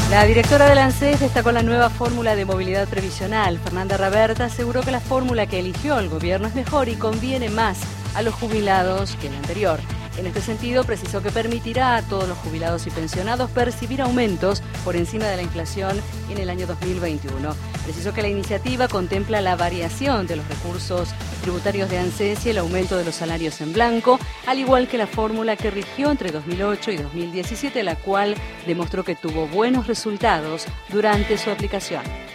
La directora del ANSES destacó la nueva fórmula de movilidad previsional. Fernanda Raberta aseguró que la fórmula que eligió el gobierno es mejor y conviene más a los jubilados que la anterior. En este sentido, precisó que permitirá a todos los jubilados y pensionados percibir aumentos por encima de la inflación en el año 2021. Precisó que la iniciativa contempla la variación de los recursos tributarios de ANSES y el aumento de los salarios en blanco, al igual que la fórmula que rigió entre 2008 y 2017, la cual demostró que tuvo buenos resultados durante su aplicación.